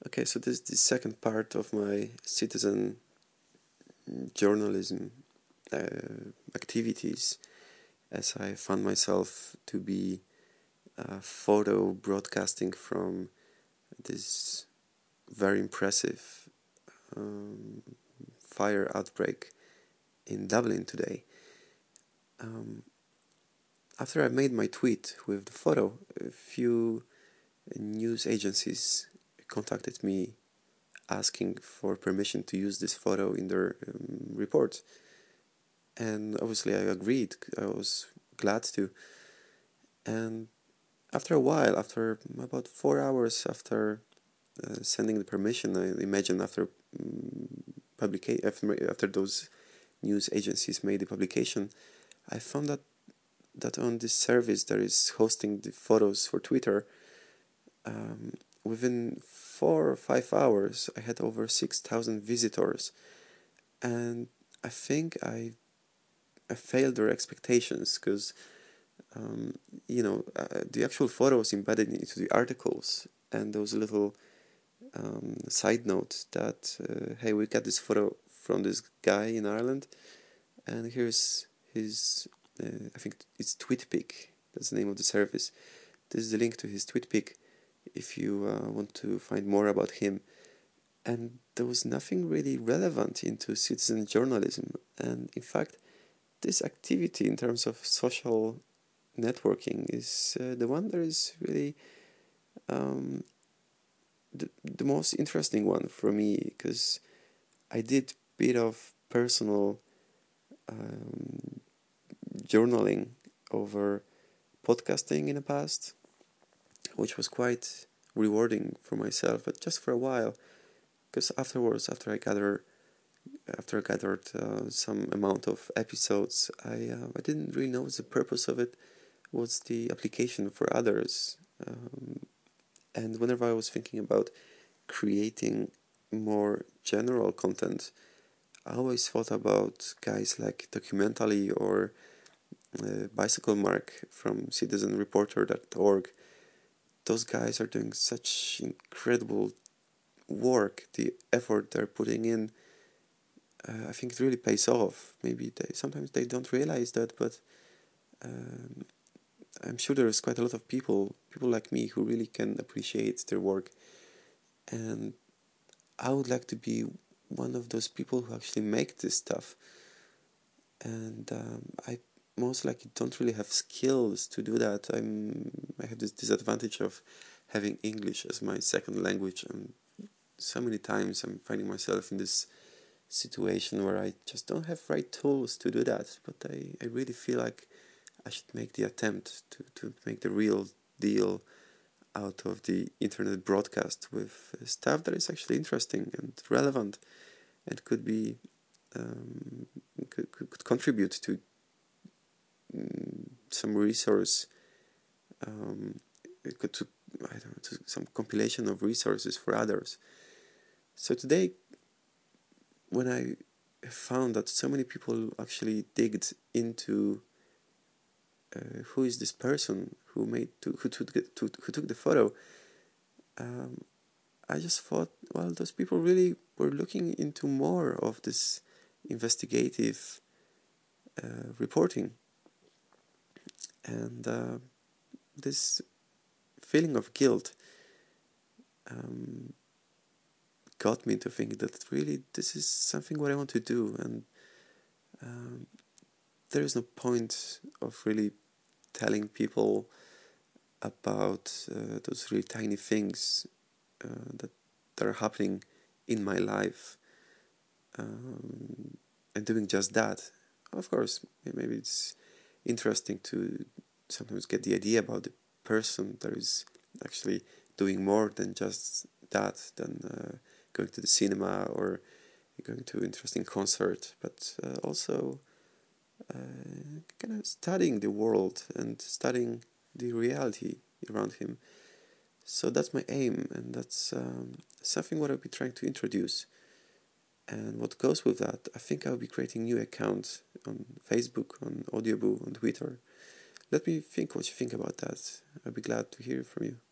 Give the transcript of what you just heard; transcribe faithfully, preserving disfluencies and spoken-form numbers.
Okay, so this is the second part of my citizen journalism uh, activities, as I found myself to be uh, photo broadcasting from this very impressive um, fire outbreak in Dublin today. Um, After I made my tweet with the photo, a few news agencies contacted me asking for permission to use this photo in their um, report. And obviously, I agreed. I was glad to. And after a while, after about four hours after uh, sending the permission, I imagine after um, publica- after, after those news agencies made the publication, I found that that on this service that is hosting the photos for Twitter, um, within four or five hours, I had over six thousand visitors, and I think I I failed their expectations because um, you know uh, the actual photos embedded into the articles and those little um, side notes that uh, hey, we got this photo from this guy in Ireland, and here's his uh, I think it's TweetPic. That's the name of the service. This is the link to his TweetPic if you uh, want to find more about him. And there was nothing really relevant into citizen journalism. And in fact, this activity in terms of social networking is uh, the one that is really um, the, the most interesting one for me because I did a bit of personal um, journaling over podcasting in the past, which was quite rewarding for myself, but just for a while. Because afterwards, after I gather, after I gathered uh, some amount of episodes, I uh, I didn't really know the purpose of it. Was the application for others? Um, and whenever I was thinking about creating more general content, I always thought about guys like Documentally or uh, Bicycle Mark from citizen reporter dot org. Those guys are doing such incredible work. The effort they're putting in, uh, I think it really pays off. Maybe they sometimes they don't realize that, but um, I'm sure there's quite a lot of people, people like me, who really can appreciate their work. And I would like to be one of those people who actually make this stuff. And um, I most likely don't really have skills to do that. I'm I have this disadvantage of having English as my second language, and so many times I'm finding myself in this situation where I just don't have right tools to do that. But I, I really feel like I should make the attempt to, to make the real deal out of the internet broadcast with stuff that is actually interesting and relevant and could be um, could, could, could contribute to um, some resource um, it could to, I don't know, to some compilation of resources for others. So today, when I found that so many people actually digged into uh, who is this person who made to, who took the, to, who took the photo, um, I just thought, well, those people really were looking into more of this investigative uh, reporting, and uh, this feeling of guilt um, got me to think that really this is something what I want to do, and um, there is no point of really telling people about uh, those really tiny things uh, that, that are happening in my life, um, and doing just that. Of course, maybe it's interesting to sometimes get the idea about the person that is actually doing more than just that, than uh, going to the cinema or going to an interesting concert, but uh, also uh, kind of studying the world and studying the reality around him. So that's my aim, and that's um, something what I'll be trying to introduce. And what goes with that, I think I'll be creating new accounts on Facebook, on Audioboo, on Twitter. Let me think what you think about that. I'll be glad to hear from you.